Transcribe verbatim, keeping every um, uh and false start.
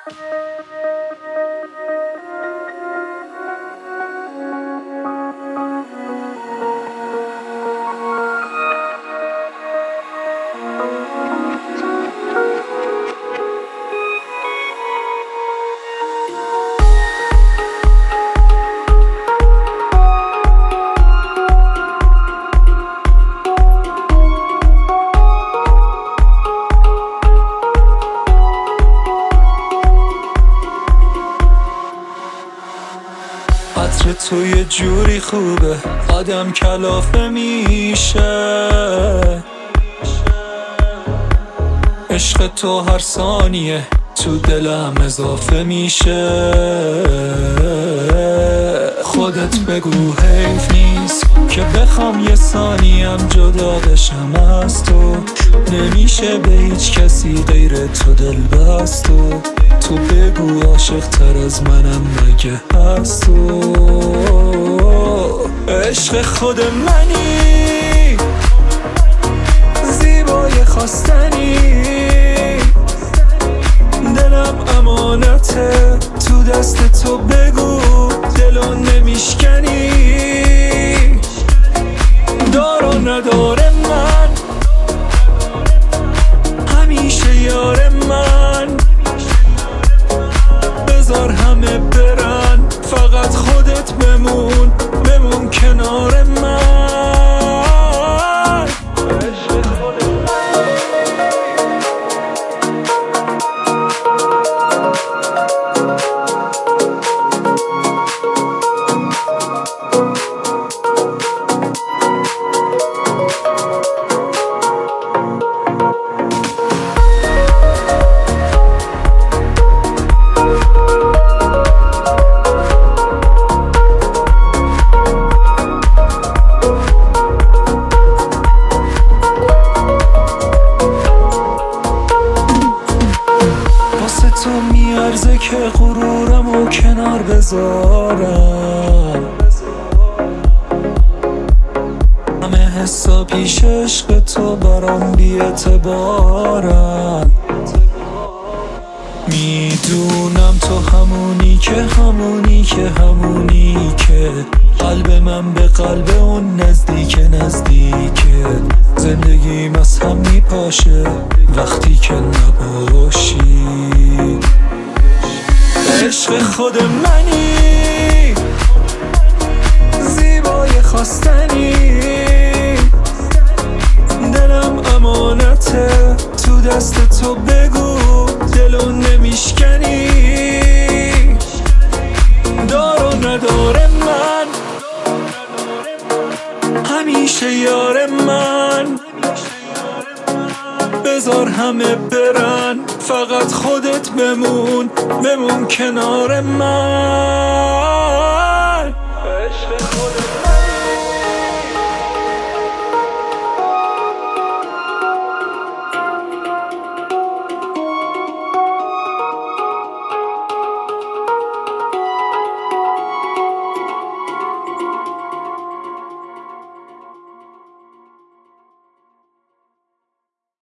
عطر تو یه جوری خوبه آدم کلافه میشه، عشق تو هر ثانیه تو دلم اضافه میشه. خودت بگو حیف نیست که بخوام یه ثانیم جدا بشم از تو، نمیشه به هیچ کسی غیر تو دل بست. تو تو بگو عاشق تر از منم مگه هست تو؟ عشق خود منی، زیبای خواستنی، دلم امانته تو دست تو، بگو دلو نمیشکنی. دار و ندار من، همیشه یار من، بذار همه برن فقط خودت بمون، بمون کنار من. تو میارزه که غرورمو کنار بذارم، همه حسا پیش عشق تو برام بی اعتبارم. میدونم تو همونی که همونی که همونی که قلب من به قلب اون نزدیک نزدیکه. زندگیم از هم میپاشه وقتی که نباشی. عشق خود منی، زیبای خواستنی، دلم امانته تو دست تو، بگو دلو نمیشکنی. دار و ندار من، همیشه یار من، بذار همه برن فقط خودت بمون، بمون کنار من.